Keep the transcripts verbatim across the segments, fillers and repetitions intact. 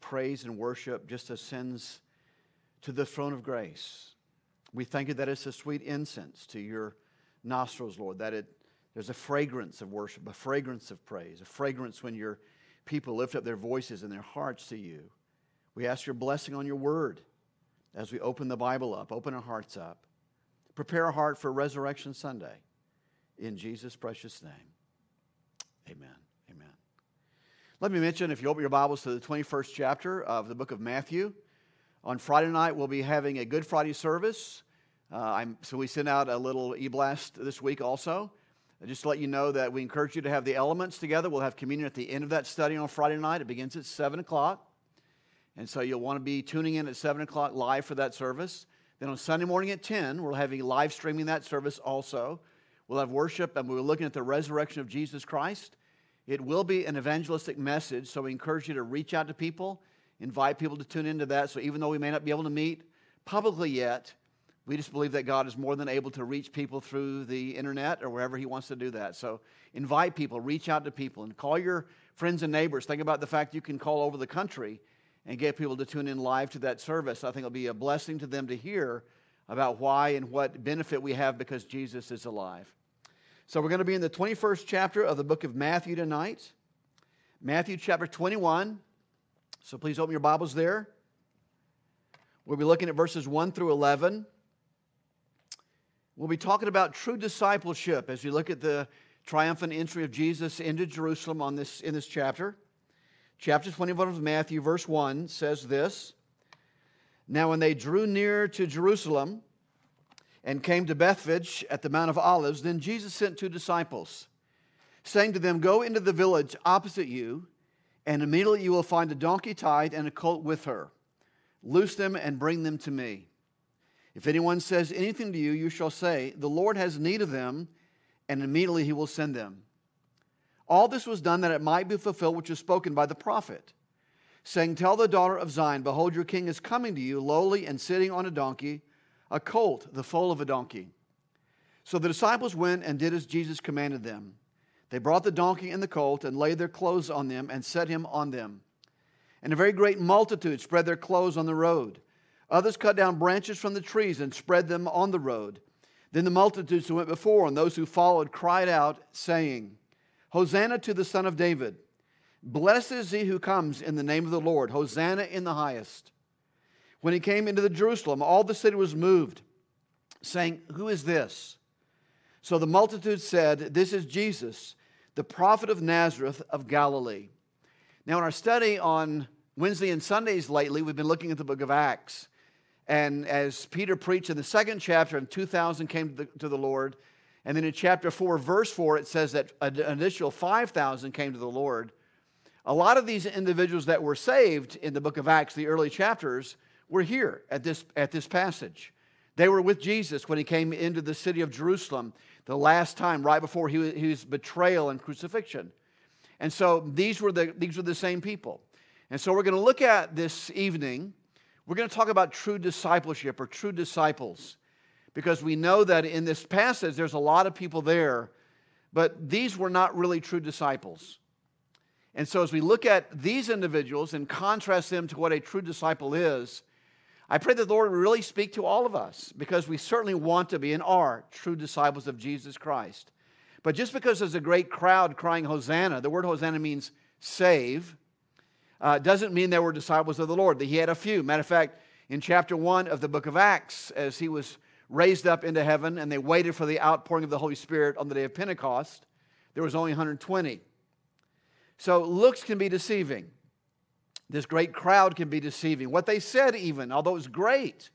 praise and worship just ascends to the throne of grace. We thank you that it's a sweet incense to your nostrils, Lord, that it there's a fragrance of worship, a fragrance of praise, a fragrance when your people lift up their voices and their hearts to you. We ask your blessing on your word as we open the Bible up, open our hearts up. Prepare our heart for Resurrection Sunday. In Jesus' precious name, amen. Amen. Let me mention, if you open your Bibles to the twenty-first chapter of the book of Matthew, on Friday night we'll be having a Good Friday service. Uh, I'm, so we sent out a little e-blast this week also. Just to let you know that we encourage you to have the elements together. We'll have communion at the end of that study on Friday night. It begins at seven o'clock. And so you'll want to be tuning in at seven o'clock live for that service. Then on Sunday morning at ten, we'll have a live streaming that service also. We'll have worship, and we're looking at the resurrection of Jesus Christ. It will be an evangelistic message, so we encourage you to reach out to people, invite people to tune into that. So even though we may not be able to meet publicly yet, we just believe that God is more than able to reach people through the internet or wherever He wants to do that. So invite people, reach out to people, and call your friends and neighbors. Think about the fact you can call over the country and get people to tune in live to that service. I think it'll be a blessing to them to hear about why and what benefit we have because Jesus is alive. So we're going to be in the twenty-first chapter of the book of Matthew tonight. Matthew chapter twenty-one. So please open your Bibles there. We'll be looking at verses one through eleven. We'll be talking about true discipleship as you look at the triumphant entry of Jesus into Jerusalem on this, in this chapter. Chapter twenty-one of Matthew, verse one, says this: Now when they drew near to Jerusalem and came to Bethphage at the Mount of Olives, then Jesus sent two disciples, saying to them, Go into the village opposite you, and immediately you will find a donkey tied and a colt with her. Loose them and bring them to me. If anyone says anything to you, you shall say, The Lord has need of them, and immediately He will send them. All this was done that it might be fulfilled which was spoken by the prophet, saying, Tell the daughter of Zion, Behold, your king is coming to you, lowly and sitting on a donkey, a colt, the foal of a donkey. So the disciples went and did as Jesus commanded them. They brought the donkey and the colt and laid their clothes on them and set him on them. And a very great multitude spread their clothes on the road. Others cut down branches from the trees and spread them on the road. Then the multitudes who went before and those who followed cried out, saying, Hosanna to the Son of David. Blessed is he who comes in the name of the Lord. Hosanna in the highest. When he came into the Jerusalem, all the city was moved, saying, Who is this? So the multitude said, This is Jesus, the prophet of Nazareth of Galilee. Now in our study on Wednesday and Sundays lately, we've been looking at the book of Acts. And as Peter preached in the second chapter, and two thousand came to the, to the Lord. And then in chapter four, verse four, it says that an initial five thousand came to the Lord. A lot of these individuals that were saved in the book of Acts, the early chapters, were here at this, at this passage. They were with Jesus when He came into the city of Jerusalem the last time, right before he, his betrayal and crucifixion. And so these were the, these were the same people. And so we're going to look at this evening, we're going to talk about true discipleship or true disciples. Because we know that in this passage there's a lot of people there, but these were not really true disciples. And so as we look at these individuals and contrast them to what a true disciple is, I pray that the Lord will really speak to all of us, because we certainly want to be and are true disciples of Jesus Christ. But just because there's a great crowd crying Hosanna, the word Hosanna means save, uh, doesn't mean they were disciples of the Lord. He had a few. Matter of fact, in chapter one of the book of Acts, as he was raised up into heaven and they waited for the outpouring of the Holy Spirit on the day of Pentecost, there was only one hundred twenty. So looks can be deceiving. This great crowd can be deceiving. What they said even, although it was great,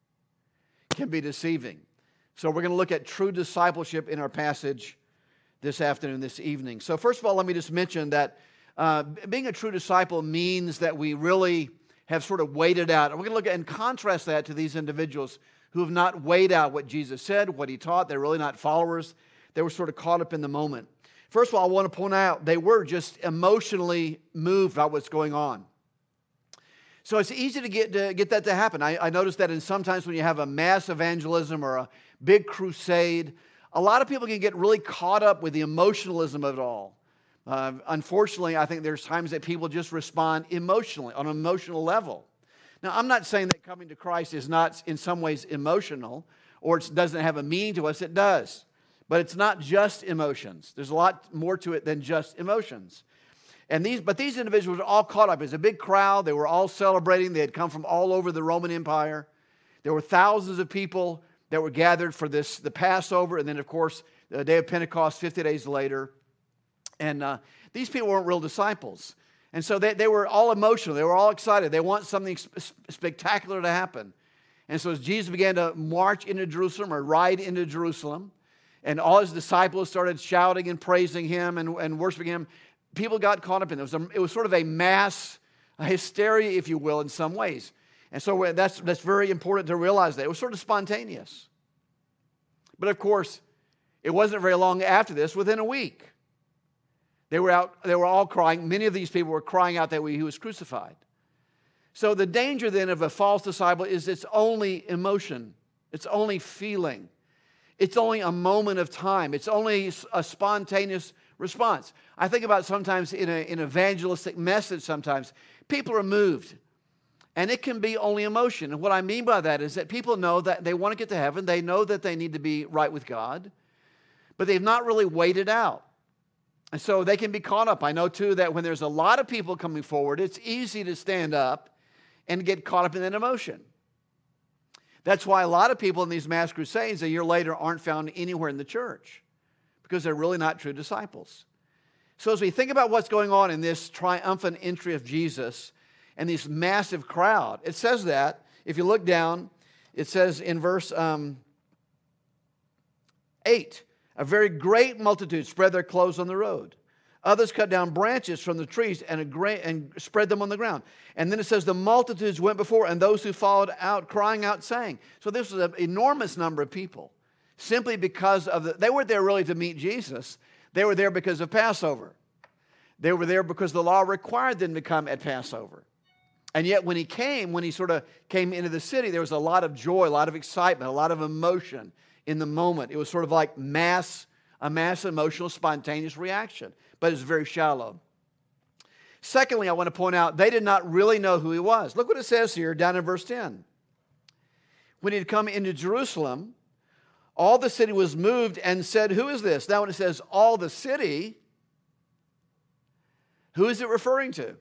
can be deceiving. So we're going to look at true discipleship in our passage this afternoon, this evening. So first of all, let me just mention that uh, being a true disciple means that we really have sort of waited out. And we're going to look at and contrast that to these individuals who have not weighed out what Jesus said, what He taught. They're really not followers. They were sort of caught up in the moment. First of all, I want to point out they were just emotionally moved by what's going on. So it's easy to get to get that to happen. I, I noticed that in sometimes when you have a mass evangelism or a big crusade, a lot of people can get really caught up with the emotionalism of it all. Uh, unfortunately, I think there's times that people just respond emotionally, on an emotional level. Now, I'm not saying that coming to Christ is not in some ways emotional or it doesn't have a meaning to us. It does. But it's not just emotions. There's a lot more to it than just emotions. And these, but these individuals are all caught up. It's a big crowd. They were all celebrating. They had come from all over the Roman Empire. There were thousands of people that were gathered for this, the Passover, and then, of course, the day of Pentecost, fifty days later. And uh, these people weren't real disciples. And so they, they were all emotional. They were all excited. They want something sp- spectacular to happen. And so as Jesus began to march into Jerusalem or ride into Jerusalem, and all his disciples started shouting and praising him and, and worshiping him, people got caught up in it. It was, a, it was sort of a mass a hysteria, if you will, in some ways. And so that's, that's very important to realize that. It was sort of spontaneous. But of course, it wasn't very long after this, within a week. They were out, they were all crying. Many of these people were crying out that he was crucified. So the danger then of a false disciple is it's only emotion. It's only feeling. It's only a moment of time. It's only a spontaneous response. I think about sometimes in a, an evangelistic message sometimes, people are moved. And it can be only emotion. And what I mean by that is that people know that they want to get to heaven. They know that they need to be right with God. But they've not really weighed it out. And so they can be caught up. I know, too, that when there's a lot of people coming forward, it's easy to stand up and get caught up in that emotion. That's why a lot of people in these mass crusades a year later aren't found anywhere in the church, because they're really not true disciples. So as we think about what's going on in this triumphant entry of Jesus and this massive crowd, it says that, if you look down, it says in verse um, eight, a very great multitude spread their clothes on the road. Others cut down branches from the trees and, a gra- and spread them on the ground. And then it says the multitudes went before, and those who followed out, crying out, saying. So this was an enormous number of people, simply because of the, they weren't there really to meet Jesus. They were there because of Passover. They were there because the law required them to come at Passover. And yet when he came, when he sort of came into the city, there was a lot of joy, a lot of excitement, a lot of emotion in the moment. It was sort of like mass, a mass emotional, spontaneous reaction. But it's very shallow. Secondly, I want to point out, they did not really know who he was. Look what it says here down in verse ten. When he had come into Jerusalem, all the city was moved and said, who is this? Now when it says all the city, who is it referring to?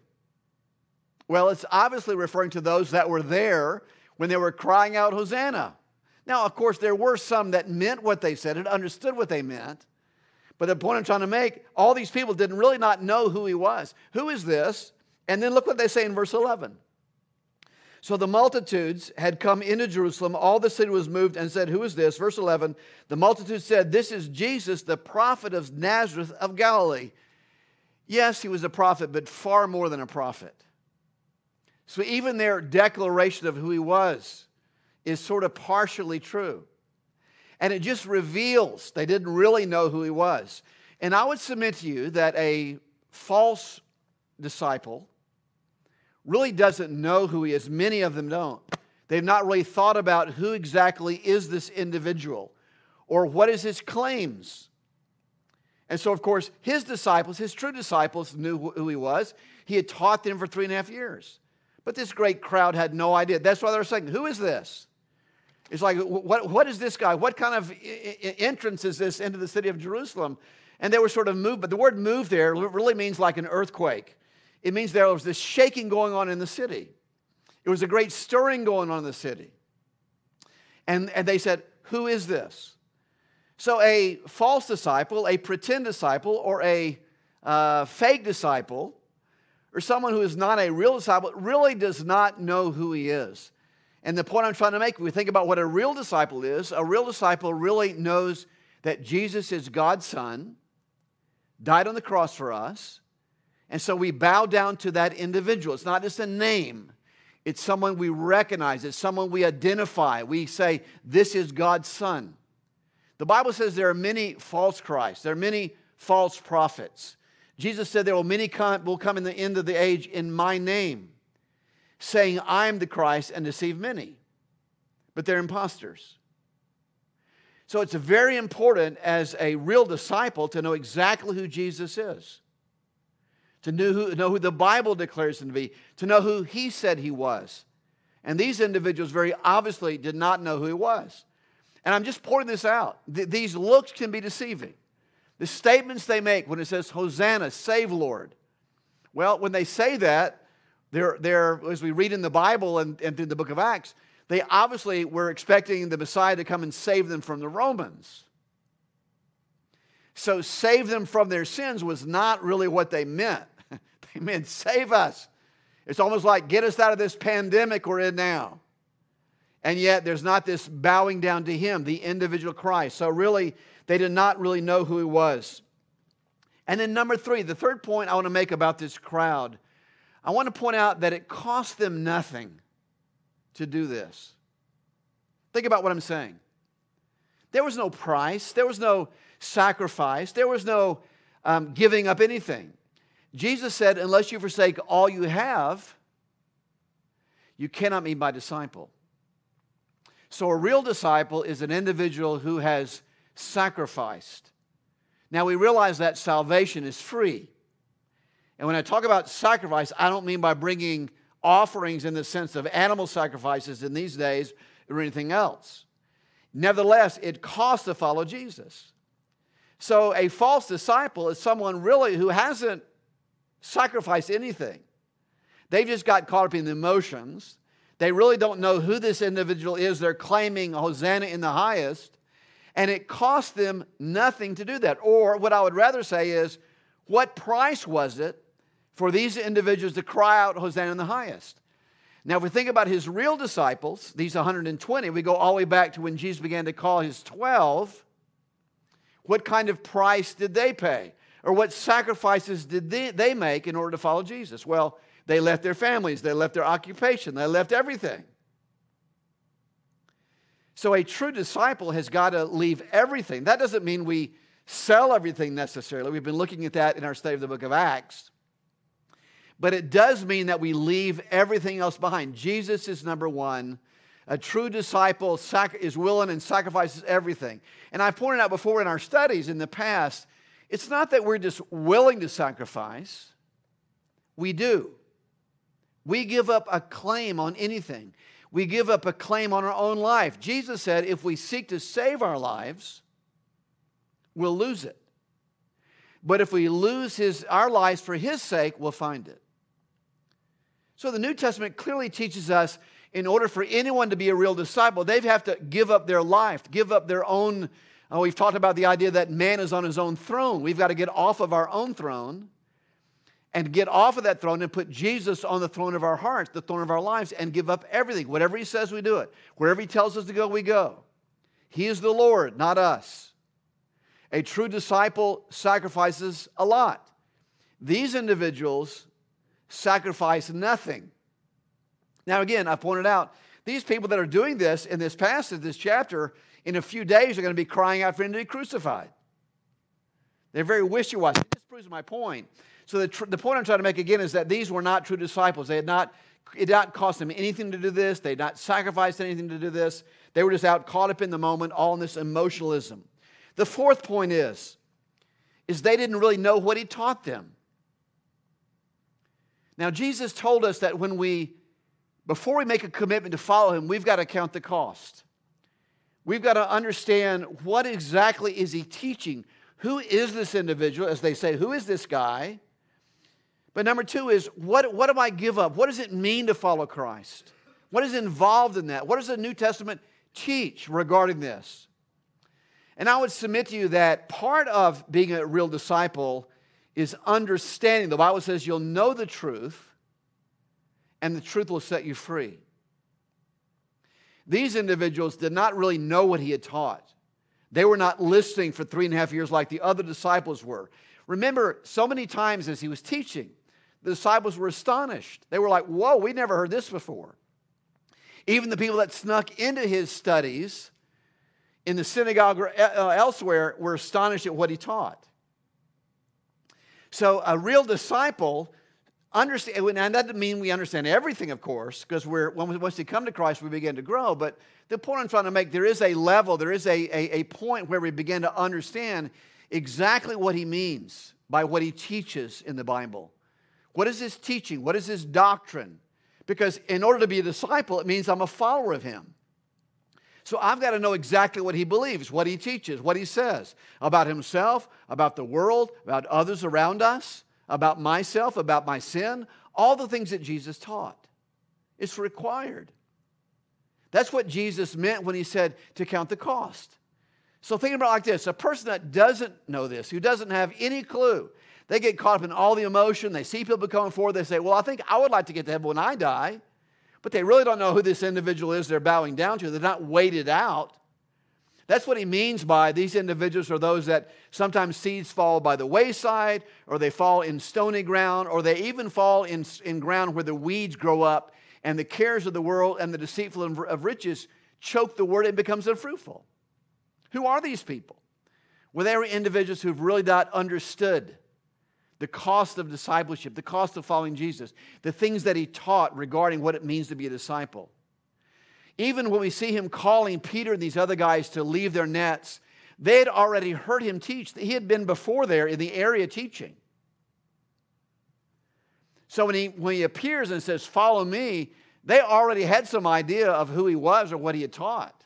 Well, it's obviously referring to those that were there when they were crying out, Hosanna. Now, of course, there were some that meant what they said and understood what they meant. But the point I'm trying to make, all these people didn't really not know who he was. Who is this? And then look what they say in verse eleven. So the multitudes had come into Jerusalem. All the city was moved and said, who is this? Verse eleven, the multitude said, this is Jesus, the prophet of Nazareth of Galilee. Yes, he was a prophet, but far more than a prophet. So even their declaration of who he was is sort of partially true. And it just reveals they didn't really know who he was. And I would submit to you that a false disciple really doesn't know who he is. Many of them don't. They've not really thought about who exactly is this individual or what is his claims. And so, of course, his disciples, his true disciples, knew who he was. He had taught them for three and a half years. But this great crowd had no idea. That's why they're saying, who is this? It's like, what, what is this guy? What kind of entrance is this into the city of Jerusalem? And they were sort of moved. But the word move there really means like an earthquake. It means there was this shaking going on in the city. It was a great stirring going on in the city. And, and they said, who is this? So a false disciple, a pretend disciple, or a uh, fake disciple, or someone who is not a real disciple, really does not know who he is. And the point I'm trying to make, if we think about what a real disciple is, a real disciple really knows that Jesus is God's Son, died on the cross for us, and so we bow down to that individual. It's not just a name. It's someone we recognize. It's someone we identify. We say, this is God's Son. The Bible says there are many false Christs. There are many false prophets. Jesus said there will many come, will come in the end of the age in my name, saying, I am the Christ, and deceive many. But they're imposters. So it's very important as a real disciple to know exactly who Jesus is. to know who, know who the Bible declares him to be, to know who he said he was. And these individuals very obviously did not know who he was. And I'm just pointing this out. Th- these looks can be deceiving. The statements they make when it says, Hosanna, save Lord. Well, when they say that, they're, they're, as we read in the Bible and, and through the book of Acts, they obviously were expecting the Messiah to come and save them from the Romans. So save them from their sins was not really what they meant. They meant save us. It's almost like get us out of this pandemic we're in now. And yet there's not this bowing down to him, the individual Christ. So really, they did not really know who he was. And then number three, the third point I want to make about this crowd, I want to point out that it cost them nothing to do this. Think about what I'm saying. There was no price. There was no sacrifice. There was no um, giving up anything. Jesus said, unless you forsake all you have, you cannot be my disciple. So a real disciple is an individual who has sacrificed. Now we realize that salvation is free. And when I talk about sacrifice, I don't mean by bringing offerings in the sense of animal sacrifices in these days or anything else. Nevertheless, it costs to follow Jesus. So a false disciple is someone really who hasn't sacrificed anything. They've just got caught up in the emotions. They really don't know who this individual is. They're claiming Hosanna in the highest. And it cost them nothing to do that. Or what I would rather say is, what price was it for these individuals to cry out Hosanna in the highest? Now, if we think about his real disciples, these one hundred twenty, we go all the way back to when Jesus began to call his twelve. What kind of price did they pay? Or what sacrifices did they, they make in order to follow Jesus? Well, they left their families, they left their occupation, they left everything. So a true disciple has got to leave everything. That doesn't mean we sell everything necessarily. We've been looking at that in our study of the book of Acts. But it does mean that we leave everything else behind. Jesus is number one. A true disciple is willing and sacrifices everything. And I pointed out before in our studies in the past, it's not that we're just willing to sacrifice. We do. We give up a claim on anything. We give up a claim on our own life. Jesus said if we seek to save our lives, we'll lose it. But if we lose his, our lives for his sake, we'll find it. So the New Testament clearly teaches us in order for anyone to be a real disciple, they have to give up their life, give up their own. Uh, we've talked about the idea that man is on his own throne. We've got to get off of our own throne and get off of that throne and put Jesus on the throne of our hearts, the throne of our lives, and give up everything. Whatever he says, we do it. Wherever he tells us to go, we go. He is the Lord, not us. A true disciple sacrifices a lot. These individuals sacrifice nothing. Now again, I pointed out, these people that are doing this in this passage, this chapter, in a few days are going to be crying out for him to be crucified. They're very wishy-washy. This proves my point. So the, tr- the point I'm trying to make again is that these were not true disciples. They had not, it did not cost them anything to do this. They had not sacrificed anything to do this. They were just out caught up in the moment, all in this emotionalism. The fourth point is, is they didn't really know what he taught them. Now, Jesus told us that when we, before we make a commitment to follow him, we've got to count the cost. We've got to understand what exactly is he teaching. Who is this individual? As they say, who is this guy? But number two is, what, what do I give up? What does it mean to follow Christ? What is involved in that? What does the New Testament teach regarding this? And I would submit to you that part of being a real disciple is understanding. The Bible says you'll know the truth, and the truth will set you free. These individuals did not really know what he had taught. They were not listening for three and a half years like the other disciples were. Remember, so many times as he was teaching, the disciples were astonished. They were like, whoa, we never heard this before. Even the people that snuck into his studies in the synagogue or elsewhere were astonished at what he taught. So a real disciple, understand, and that doesn't mean we understand everything, of course, because we're when we, once we come to Christ, we begin to grow. But the point I'm trying to make, there is a level, there is a, a, a point where we begin to understand exactly what he means by what he teaches in the Bible. What is his teaching? What is his doctrine? Because in order to be a disciple, it means I'm a follower of him. So I've got to know exactly what he believes, what he teaches, what he says about himself, about the world, about others around us, about myself, about my sin, all the things that Jesus taught. It's required. That's what Jesus meant when he said to count the cost. So think about it like this. A person that doesn't know this, who doesn't have any clue, they get caught up in all the emotion. They see people coming forward. They say, well, I think I would like to get to heaven when I die. But they really don't know who this individual is they're bowing down to. They're not weighted out. That's what he means by these individuals are those that sometimes seeds fall by the wayside, or they fall in stony ground, or they even fall in, in ground where the weeds grow up and the cares of the world and the deceitful of riches choke the word and it becomes unfruitful. Who are these people? Well, they are individuals who've really not understood the cost of discipleship, the cost of following Jesus, the things that he taught regarding what it means to be a disciple. Even when we see him calling Peter and these other guys to leave their nets, they had already heard him teach. He had been before there in the area teaching. So when he, when he appears and says, follow me, they already had some idea of who he was or what he had taught.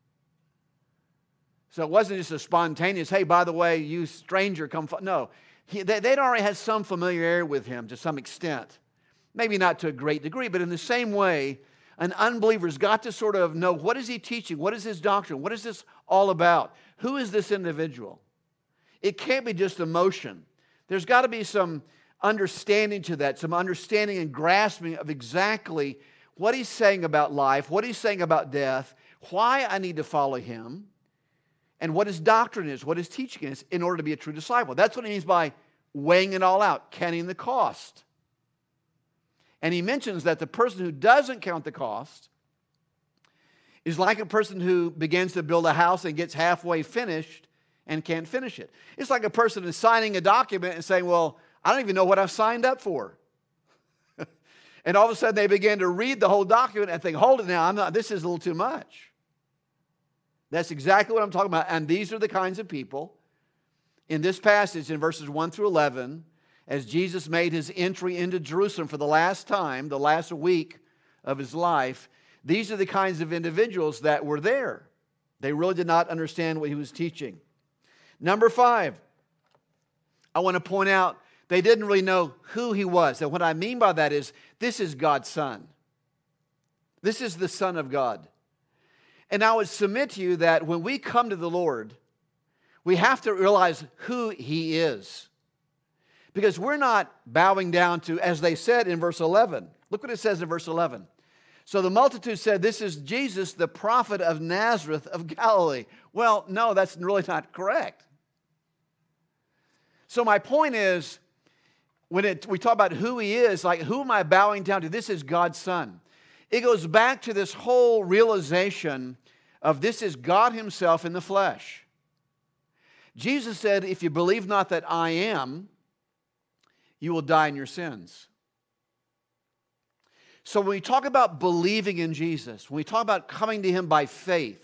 So it wasn't just a spontaneous, hey, by the way, you stranger, come. Fo-. No, he, they, they'd already had some familiarity with him to some extent. Maybe not to a great degree, but in the same way, an unbeliever's got to sort of know, what is he teaching? What is his doctrine? What is this all about? Who is this individual? It can't be just emotion. There's got to be some understanding to that, some understanding and grasping of exactly what he's saying about life, what he's saying about death, why I need to follow him, and what his doctrine is, what his teaching is, in order to be a true disciple. That's what he means by weighing it all out, counting the cost. And he mentions that the person who doesn't count the cost is like a person who begins to build a house and gets halfway finished and can't finish it. It's like a person is signing a document and saying, well, I don't even know what I've signed up for. And all of a sudden they begin to read the whole document and think, hold it now, I'm not, this is a little too much. That's exactly what I'm talking about. And these are the kinds of people in this passage in verses one through eleven, as Jesus made his entry into Jerusalem for the last time, the last week of his life, these are the kinds of individuals that were there. They really did not understand what he was teaching. Number five, I want to point out they didn't really know who he was. And what I mean by that is, this is God's Son. This is the Son of God. And I would submit to you that when we come to the Lord, we have to realize who he is. Because we're not bowing down to, as they said in verse eleven. Look what it says in verse eleven. So the multitude said, this is Jesus, the prophet of Nazareth of Galilee. Well, no, that's really not correct. So my point is, when it, we talk about who he is, like, who am I bowing down to? This is God's Son. It goes back to this whole realization of this is God himself in the flesh. Jesus said, if you believe not that I am, you will die in your sins. So when we talk about believing in Jesus, when we talk about coming to him by faith,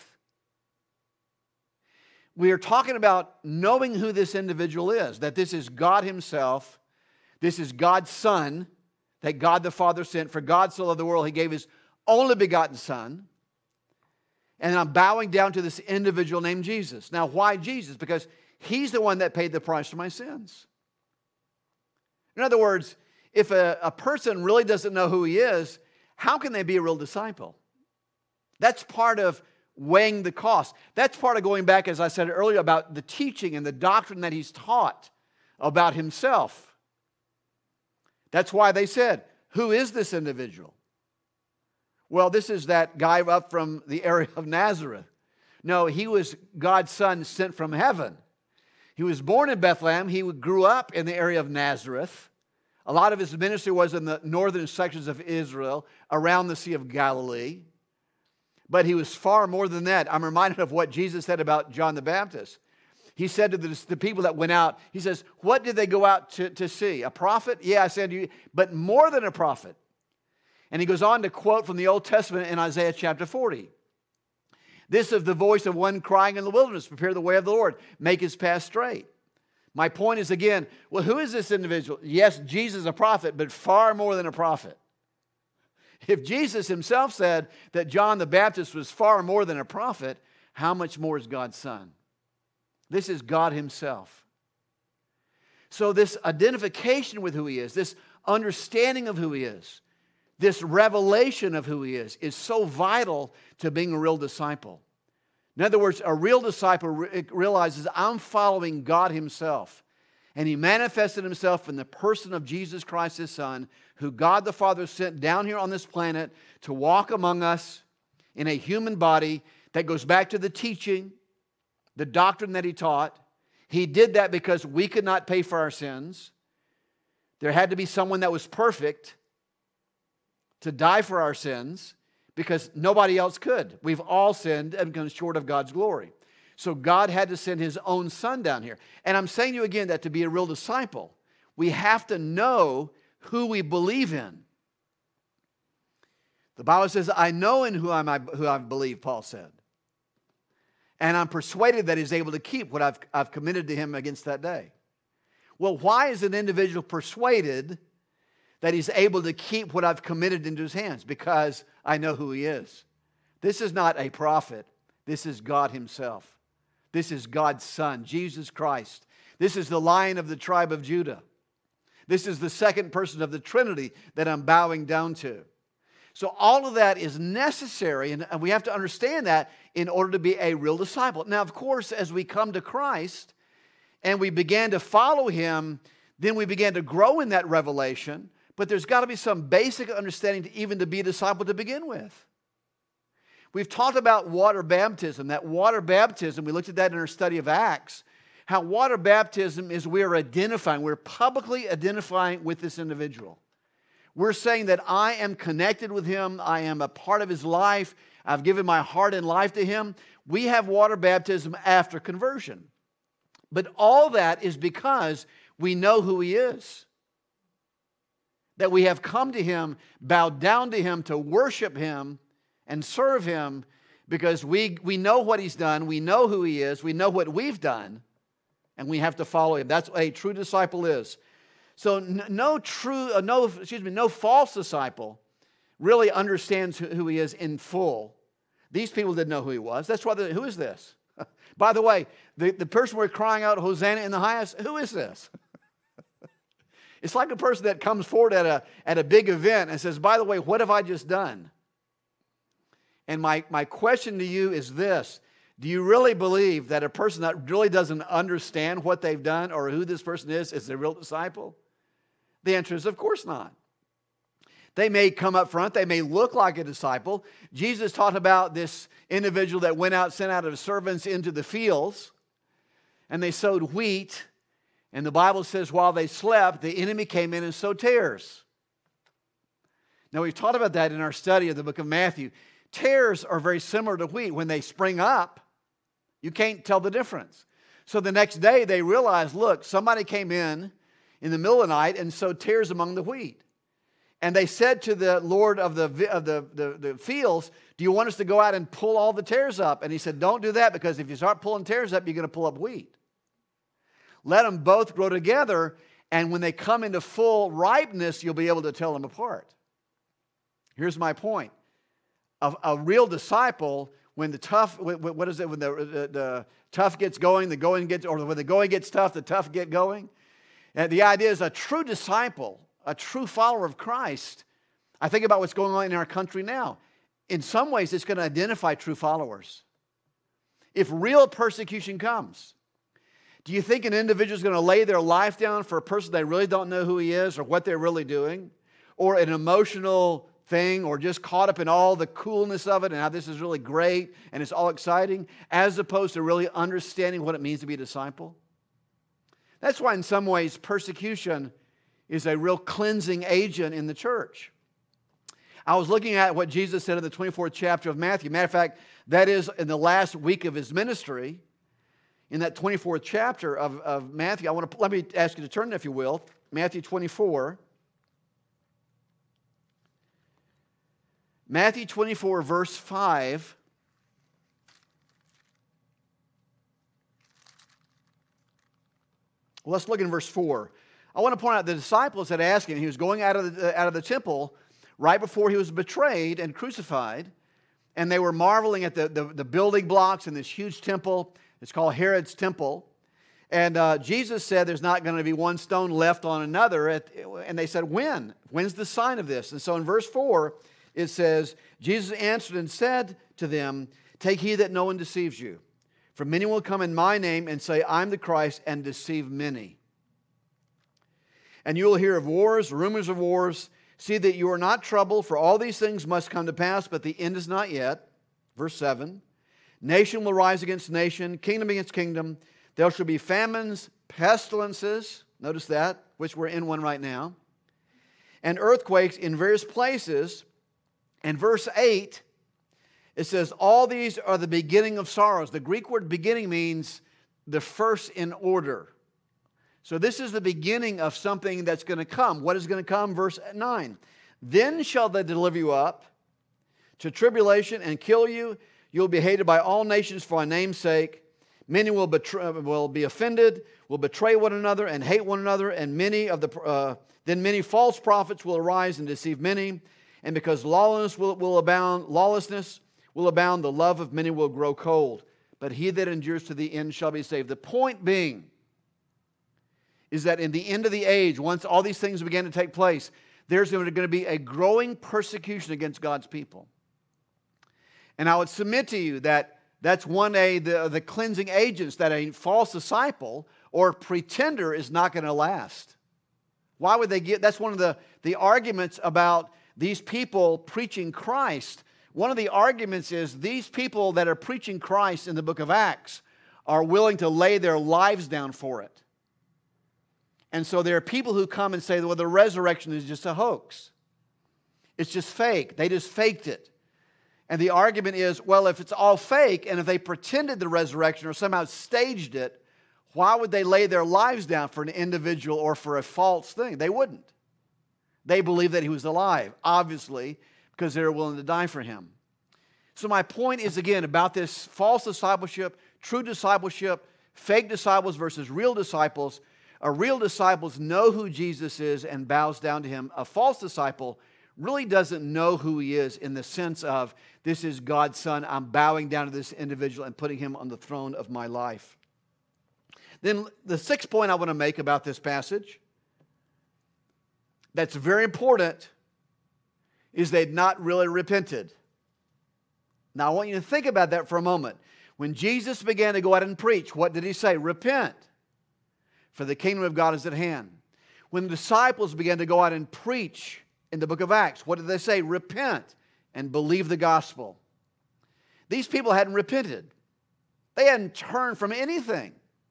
we are talking about knowing who this individual is, that this is God himself, this is God's Son, that God the Father sent. For God so loved the world, he gave his only begotten Son. And I'm bowing down to this individual named Jesus. Now, why Jesus? Because he's the one that paid the price for my sins. In other words, if a, a person really doesn't know who he is, how can they be a real disciple? That's part of weighing the cost. That's part of going back, as I said earlier, about the teaching and the doctrine that he's taught about himself. That's why they said, who is this individual? Well, this is that guy up from the area of Nazareth. No, he was God's Son sent from heaven. He was born in Bethlehem. He grew up in the area of Nazareth. A lot of his ministry was in the northern sections of Israel, around the Sea of Galilee. But he was far more than that. I'm reminded of what Jesus said about John the Baptist. He said to the, the people that went out, he says, what did they go out to, to see? A prophet? Yeah, I said to you, but more than a prophet. And he goes on to quote from the Old Testament in Isaiah chapter forty. This is the voice of one crying in the wilderness, prepare the way of the Lord, make his path straight. My point is, again, well, who is this individual? Yes, Jesus is a prophet, but far more than a prophet. If Jesus himself said that John the Baptist was far more than a prophet, how much more is God's Son? This is God himself. So this identification with who he is, this understanding of who he is, this revelation of who he is, is so vital to being a real disciple. In other words, a real disciple re- realizes I'm following God himself. And he manifested himself in the person of Jesus Christ, his Son, who God the Father sent down here on this planet to walk among us in a human body that goes back to the teaching, the doctrine that he taught. He did that because we could not pay for our sins. There had to be someone that was perfect to die for our sins, because nobody else could. We've all sinned and come short of God's glory. So God had to send his own Son down here. And I'm saying to you again that to be a real disciple, we have to know who we believe in. The Bible says, I know in who, I'm, who I believe, Paul said. And I'm persuaded that he's able to keep what I've, I've committed to him against that day. Well, why is an individual persuaded that he's able to keep what I've committed into his hands? Because I know who he is. This is not a prophet. This is God himself. This is God's Son, Jesus Christ. This is the Lion of the tribe of Judah. This is the second person of the Trinity that I'm bowing down to. So all of that is necessary, and we have to understand that in order to be a real disciple. Now, of course, as we come to Christ and we began to follow him, then we began to grow in that revelation. But there's got to be some basic understanding to even to be a disciple to begin with. We've talked about water baptism. That water baptism, we looked at that in our study of Acts, how water baptism is we're identifying, we're publicly identifying with this individual. We're saying that I am connected with him, I am a part of his life, I've given my heart and life to him. We have water baptism after conversion. But all that is because we know who he is. That we have come to him, bowed down to him, to worship him and serve him, because we, we know what he's done, we know who he is, we know what we've done, and we have to follow him. That's what a true disciple is. So no true, uh, no, excuse me, no false disciple really understands who, who he is in full. These people didn't know who he was. That's why, they, who is this? By the way, the, the person we're crying out, Hosanna in the highest, who is this? It's like a person that comes forward at a, at a big event and says, by the way, what have I just done? And my, my question to you is this. Do you really believe that a person that really doesn't understand what they've done or who this person is is a real disciple? The answer is, of course not. They may come up front. They may look like a disciple. Jesus taught about this individual that went out, sent out his servants into the fields, and they sowed wheat. And the Bible says while they slept, the enemy came in and sowed tares. Now, we've taught about that in our study of the book of Matthew. Tares are very similar to wheat. When they spring up, you can't tell the difference. So the next day, they realized, look, somebody came in in the middle of the night and sowed tares among the wheat. And they said to the Lord of the, of the, the, the fields, do you want us to go out and pull all the tares up? And he said, don't do that, because if you start pulling tares up, you're going to pull up wheat. Let them both grow together, and when they come into full ripeness, you'll be able to tell them apart. Here's my point. A, a real disciple, when the tough, what is it, when the, the, the tough gets going, the going gets, or when the going gets tough, the tough get going. And the idea is a true disciple, a true follower of Christ. I think about what's going on in our country now. In some ways, it's going to identify true followers. If real persecution comes, do you think an individual is going to lay their life down for a person they really don't know who he is or what they're really doing? Or an emotional thing, or just caught up in all the coolness of it and how this is really great and it's all exciting, as opposed to really understanding what it means to be a disciple? That's why in some ways persecution is a real cleansing agent in the church. I was looking at what Jesus said in the twenty-fourth chapter of Matthew. Matter of fact, that is in the last week of his ministry. In that twenty-fourth chapter of, of Matthew, I want to let me ask you to turn, if you will, Matthew twenty-four. Matthew twenty-four, verse five. Well, let's look in verse four. I want to point out the disciples had asked him. He was going out of the, out of the temple right before he was betrayed and crucified, and they were marveling at the, the, the building blocks in this huge temple. It's called Herod's temple. And uh, Jesus said there's not going to be one stone left on another. At, and they said, when? When's the sign of this? And so in verse four, it says, Jesus answered and said to them, take heed that no one deceives you. For many will come in my name and say, I'm the Christ, and deceive many. And you will hear of wars, rumors of wars. See that you are not troubled, for all these things must come to pass, but the end is not yet. Verse seven, nation will rise against nation, kingdom against kingdom. There shall be famines, pestilences, notice that, which we're in one right now, and earthquakes in various places. And verse eight, it says, all these are the beginning of sorrows. The Greek word beginning means the first in order. So this is the beginning of something that's going to come. What is going to come? Verse nine. Then shall they deliver you up to tribulation and kill you. You will be hated by all nations for my name's sake. Many will, betray, will be offended, will betray one another and hate one another. And many of the uh, then many false prophets will arise and deceive many. And because lawlessness will, will abound, lawlessness will abound, the love of many will grow cold. But he that endures to the end shall be saved. The point being is that in the end of the age, once all these things begin to take place, there's going to be a growing persecution against God's people. And I would submit to you that that's one of the, the cleansing agents that a false disciple or pretender is not going to last. Why would they get? That's one of the, the arguments about these people preaching Christ. One of the arguments is these people that are preaching Christ in the book of Acts are willing to lay their lives down for it. And so there are people who come and say, well, the resurrection is just a hoax. It's just fake. They just faked it. And the argument is, well, if it's all fake and if they pretended the resurrection or somehow staged it, why would they lay their lives down for an individual or for a false thing? They wouldn't. They believed that he was alive, obviously, because they were willing to die for him. So my point is, again, about this false discipleship, true discipleship, fake disciples versus real disciples. A real disciple know who Jesus is and bows down to him. A false disciple really doesn't know who he is in the sense of, this is God's Son, I'm bowing down to this individual and putting him on the throne of my life. Then the sixth point I want to make about this passage that's very important is they'd not really repented. Now I want you to think about that for a moment. When Jesus began to go out and preach, what did he say? Repent, for the kingdom of God is at hand. When the disciples began to go out and preach in the book of Acts, what did they say? Repent and believe the gospel. These people hadn't repented. They hadn't turned from anything.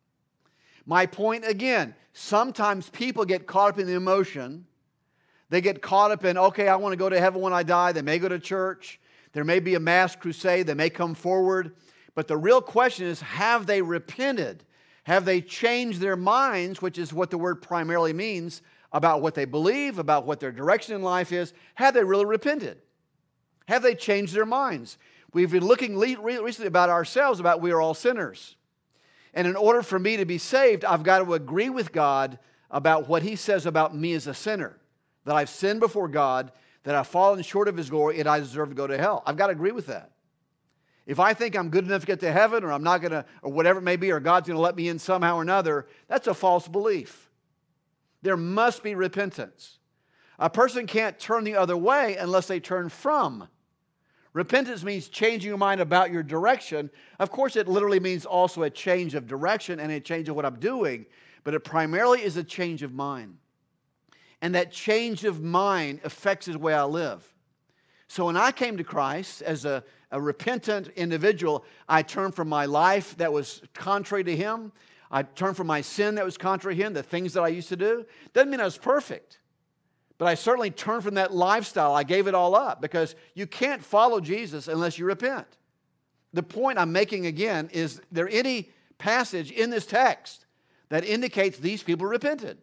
My point again, sometimes people get caught up in the emotion. They get caught up in, okay, I want to go to heaven when I die. They may go to church. There may be a mass crusade. They may come forward. But the real question is, have they repented? Have they changed their minds, which is what the word primarily means, about what they believe, about what their direction in life is? Have they really repented? Have they changed their minds? We've been looking recently about ourselves, about we are all sinners. And in order for me to be saved, I've got to agree with God about what he says about me as a sinner. That I've sinned before God, that I've fallen short of his glory, and I deserve to go to hell. I've got to agree with that. If I think I'm good enough to get to heaven, or I'm not going to, or whatever it may be, or God's going to let me in somehow or another, that's a false belief. There must be repentance. A person can't turn the other way unless they turn from. Repentance means changing your mind about your direction. Of course, it literally means also a change of direction and a change of what I'm doing, but it primarily is a change of mind. And that change of mind affects the way I live. So when I came to Christ as a, a repentant individual, I turned from my life that was contrary to him. I turned from my sin that was contrary to him, the things that I used to do. Doesn't mean I was perfect. But I certainly turned from that lifestyle. I gave it all up because you can't follow Jesus unless you repent. The point I'm making again is there any passage in this text that indicates these people repented?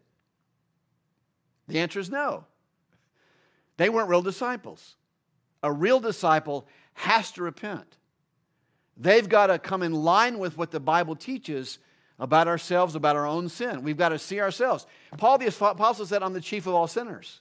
The answer is no. They weren't real disciples. A real disciple has to repent. They've got to come in line with what the Bible teaches about ourselves, about our own sin. We've got to see ourselves. Paul the Apostle said, I'm the chief of all sinners.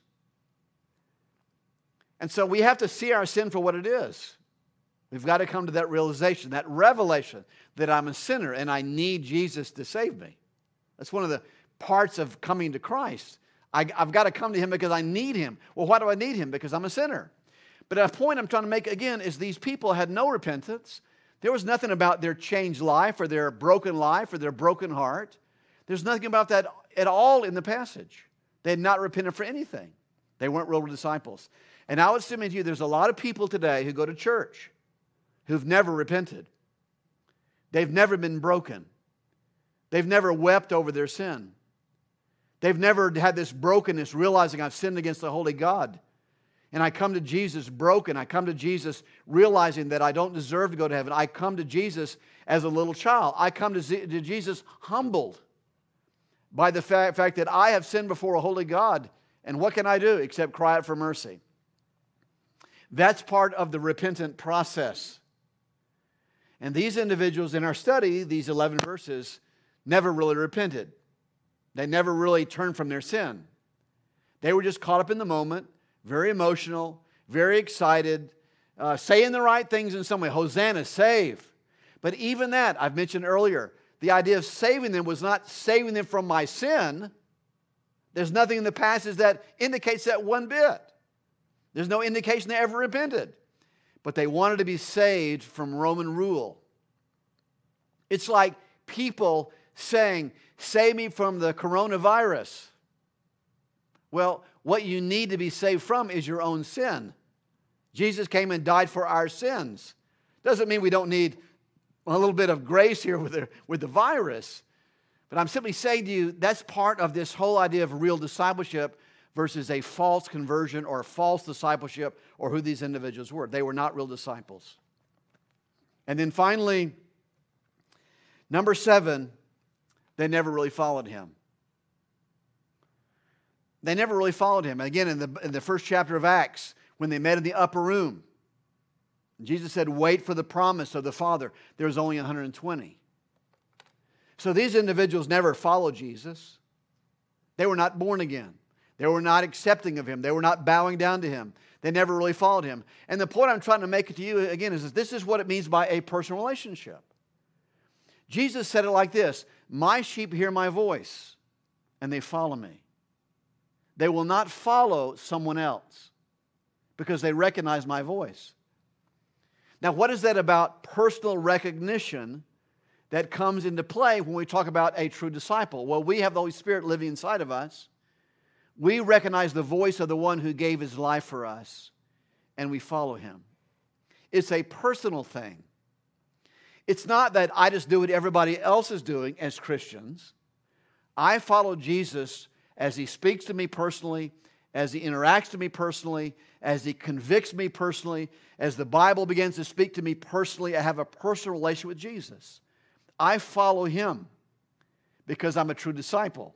And so we have to see our sin for what it is. We've got to come to that realization, that revelation that I'm a sinner and I need Jesus to save me. That's one of the parts of coming to Christ. I, I've got to come to Him because I need Him. Well, why do I need Him? Because I'm a sinner. But a point I'm trying to make again is these people had no repentance. There was nothing about their changed life or their broken life or their broken heart. There's nothing about that at all in the passage. They had not repented for anything. They weren't real disciples. And I would submit to you, there's a lot of people today who go to church who've never repented. They've never been broken. They've never wept over their sin. They've never had this brokenness, realizing I've sinned against the holy God. And I come to Jesus broken. I come to Jesus realizing that I don't deserve to go to heaven. I come to Jesus as a little child. I come to, Z- to Jesus humbled by the fa- fact that I have sinned before a holy God. And what can I do except cry out for mercy? That's part of the repentant process. And these individuals in our study, these eleven verses, never really repented. They never really turned from their sin. They were just caught up in the moment, very emotional, very excited, uh, saying the right things in some way. Hosanna, save. But even that, I've mentioned earlier, the idea of saving them was not saving them from my sin. There's nothing in the passage that indicates that one bit. There's no indication they ever repented. But they wanted to be saved from Roman rule. It's like people saying, save me from the coronavirus. Well, what you need to be saved from is your own sin. Jesus came and died for our sins. Doesn't mean we don't need a little bit of grace here with the, with the virus. But I'm simply saying to you, that's part of this whole idea of real discipleship versus a false conversion or a false discipleship or who these individuals were. They were not real disciples. And then finally, number seven, they never really followed Him. They never really followed Him. And again, in the, in the first chapter of Acts, when they met in the upper room, Jesus said, wait for the promise of the Father. There was only one hundred twenty. So these individuals never followed Jesus. They were not born again. They were not accepting of Him. They were not bowing down to Him. They never really followed Him. And the point I'm trying to make to you again is that this is what it means by a personal relationship. Jesus said it like this, my sheep hear my voice and they follow me. They will not follow someone else because they recognize my voice. Now, what is that about personal recognition that comes into play when we talk about a true disciple? Well, we have the Holy Spirit living inside of us. We recognize the voice of the one who gave His life for us, and we follow Him. It's a personal thing. It's not that I just do what everybody else is doing as Christians. I follow Jesus as He speaks to me personally, as He interacts to me personally, as He convicts me personally, as the Bible begins to speak to me personally. I have a personal relationship with Jesus. I follow Him because I'm a true disciple.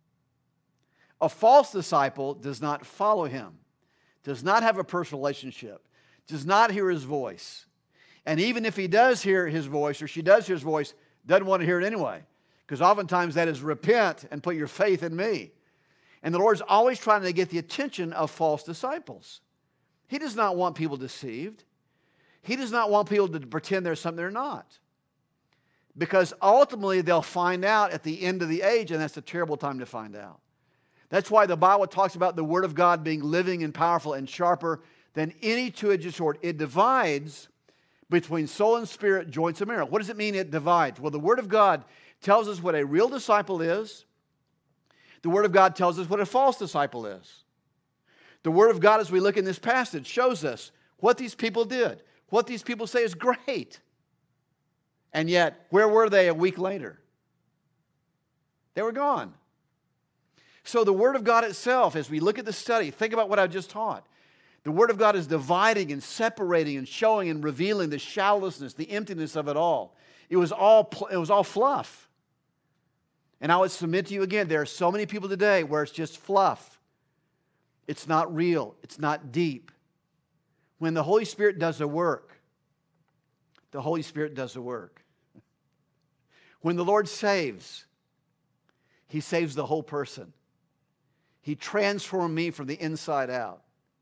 A false disciple does not follow Him, does not have a personal relationship, does not hear His voice. And even if he does hear His voice or she does hear His voice, doesn't want to hear it anyway. Because oftentimes that is repent and put your faith in me. And the Lord's always trying to get the attention of false disciples. He does not want people deceived. He does not want people to pretend they're something they're not. Because ultimately they'll find out at the end of the age, and that's a terrible time to find out. That's why the Bible talks about the Word of God being living and powerful and sharper than any two-edged sword. It divides between soul and spirit, joints and marrow. What does it mean it divides? Well, the Word of God tells us what a real disciple is. The Word of God tells us what a false disciple is. The Word of God, as we look in this passage, shows us what these people did. What these people say is great. And yet, where were they a week later? They were gone. So the Word of God itself, as we look at the study, think about what I just taught. The Word of God is dividing and separating and showing and revealing the shallowness, the emptiness of it all. It was all, it was all fluff. And I would submit to you again, there are so many people today where it's just fluff. It's not real. It's not deep. When the Holy Spirit does the work, the Holy Spirit does the work. When the Lord saves, He saves the whole person. He transformed me from the inside out.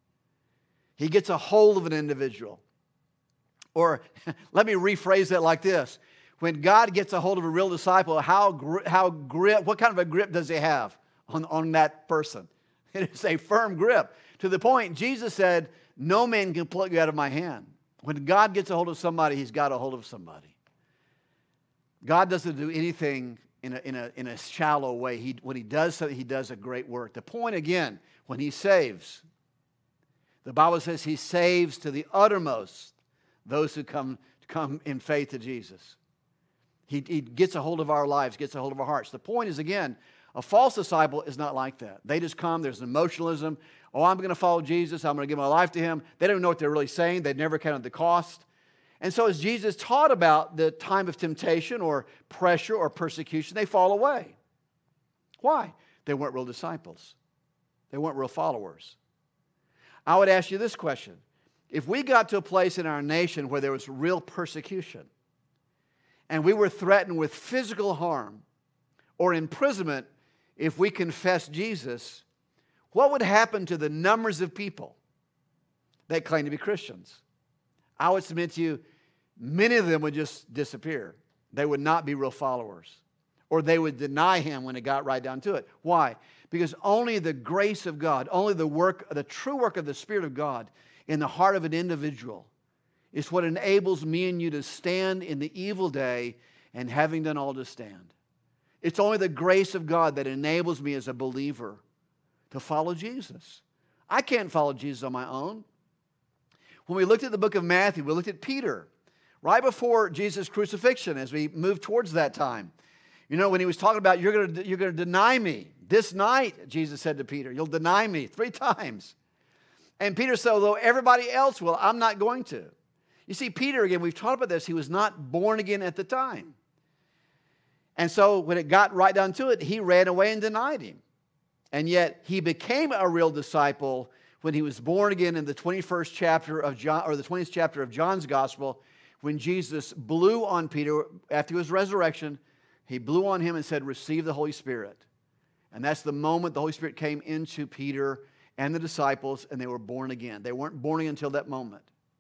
He gets a hold of an individual. Or let me rephrase that like this. When God gets a hold of a real disciple, how, how grip, what kind of a grip does He have on, on that person? It is a firm grip. To the point, Jesus said, no man can pluck you out of my hand. When God gets a hold of somebody, He's got a hold of somebody. God doesn't do anything in a, in a, in a shallow way. He, when He does something, He does a great work. The point again, when He saves, the Bible says He saves to the uttermost those who come, come in faith to Jesus. He, he gets a hold of our lives, gets a hold of our hearts. The point is, again, a false disciple is not like that. They just come, there's an emotionalism. Oh, I'm going to follow Jesus. I'm going to give my life to Him. They don't know what they're really saying. They've never counted the cost. And so as Jesus taught about the time of temptation or pressure or persecution, they fall away. Why? They weren't real disciples. They weren't real followers. I would ask you this question. If we got to a place in our nation where there was real persecution and we were threatened with physical harm or imprisonment if we confessed Jesus, what would happen to the numbers of people that claim to be Christians? I would submit to you, many of them would just disappear. They would not be real followers. Or they would deny Him when it got right down to it. Why? Because only the grace of God, only the work, the true work of the Spirit of God in the heart of an individual is what enables me and you to stand in the evil day and having done all to stand. It's only the grace of God that enables me as a believer to follow Jesus. I can't follow Jesus on my own. When we looked at the book of Matthew, we looked at Peter right before Jesus' crucifixion as we move towards that time. You know, when He was talking about, you're going to, you're going to deny me. This night, Jesus said to Peter, you'll deny me three times. And Peter said, although everybody else will, I'm not going to. You see, Peter, again, we've talked about this, he was not born again at the time. And so when it got right down to it, he ran away and denied Him. And yet he became a real disciple when he was born again in the twenty-first chapter of John, or the twentieth chapter of John's Gospel, when Jesus blew on Peter after his resurrection. He blew on him and said, receive the Holy Spirit. And that's the moment the Holy Spirit came into Peter and the disciples, and they were born again. They weren't born again until that moment.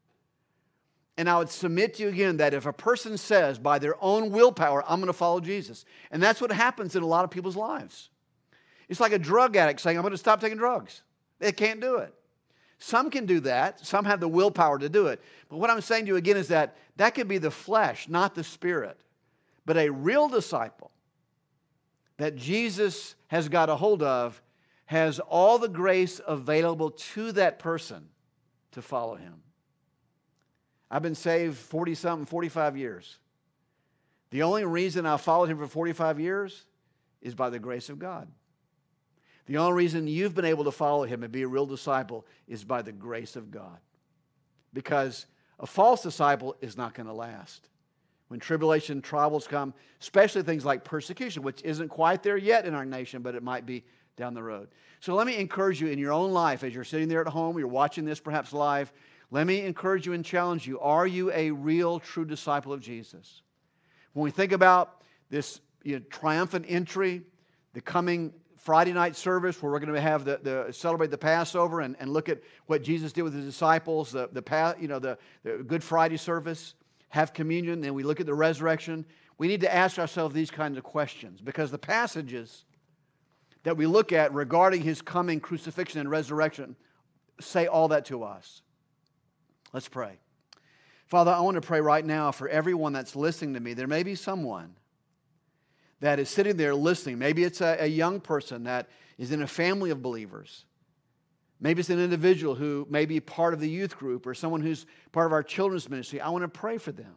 And I would submit to you again that if a person says by their own willpower, I'm going to follow Jesus, and that's what happens in a lot of people's lives. It's like a drug addict saying, I'm going to stop taking drugs. They can't do it. Some can do that. Some have the willpower to do it. But what I'm saying to you again is that that could be the flesh, not the spirit. But a real disciple that Jesus has got a hold of has all the grace available to that person to follow Him. I've been saved forty-something, forty-five years. The only reason I followed Him for forty-five years is by the grace of God. The only reason you've been able to follow Him and be a real disciple is by the grace of God. Because a false disciple is not going to last. When tribulation, troubles come, especially things like persecution, which isn't quite there yet in our nation, but it might be down the road. So let me encourage you in your own life, as you're sitting there at home, you're watching this perhaps live, let me encourage you and challenge you. Are you a real, true disciple of Jesus? When we think about this you know, triumphant entry, the coming Friday night service where we're going to have the, the celebrate the Passover and, and look at what Jesus did with His disciples, the, the, you know, the, the Good Friday service, have communion, and we look at the resurrection, we need to ask ourselves these kinds of questions, because the passages that we look at regarding His coming crucifixion and resurrection say all that to us. Let's pray. Father, I want to pray right now for everyone that's listening to me. There may be someone that is sitting there listening. Maybe it's a, a young person that is in a family of believers. Maybe it's an individual who may be part of the youth group or someone who's part of our children's ministry. I want to pray for them.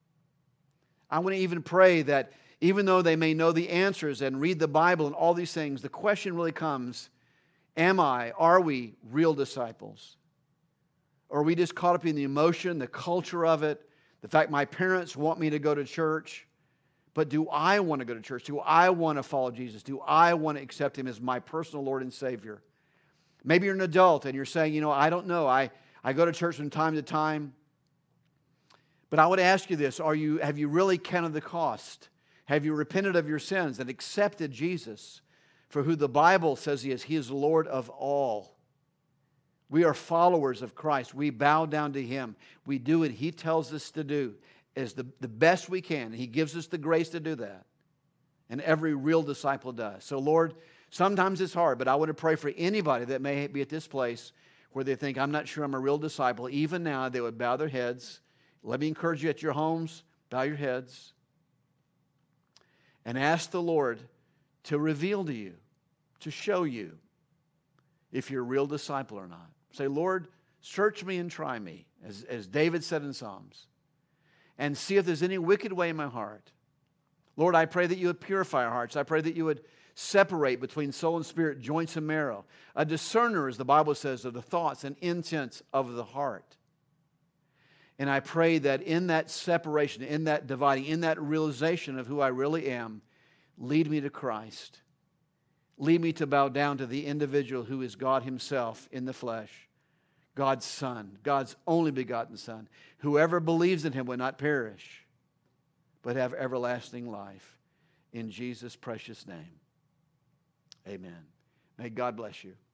I want to even pray that even though they may know the answers and read the Bible and all these things, the question really comes, am I, are we real disciples? Or are we just caught up in the emotion, the culture of it, the fact my parents want me to go to church, but do I want to go to church? Do I want to follow Jesus? Do I want to accept Him as my personal Lord and Savior? Maybe you're an adult and you're saying, you know, I don't know. I, I go to church from time to time. But I would ask you this. Are you, have you really counted the cost? Have you repented of your sins and accepted Jesus for who the Bible says He is? He is Lord of all. We are followers of Christ. We bow down to Him. We do what He tells us to do as the, the best we can. He gives us the grace to do that. And every real disciple does. So, Lord, sometimes it's hard, but I want to pray for anybody that may be at this place where they think, I'm not sure I'm a real disciple. Even now, they would bow their heads. Let me encourage you at your homes, bow your heads, and ask the Lord to reveal to you, to show you if you're a real disciple or not. Say, Lord, search me and try me, as, as David said in Psalms, and see if there's any wicked way in my heart. Lord, I pray that you would purify our hearts. I pray that you would separate between soul and spirit, joints and marrow. A discerner, as the Bible says, of the thoughts and intents of the heart. And I pray that in that separation, in that dividing, in that realization of who I really am, lead me to Christ. Lead me to bow down to the individual who is God Himself in the flesh. God's Son, God's only begotten Son. Whoever believes in Him will not perish, but have everlasting life. In Jesus' precious name, amen. May God bless you.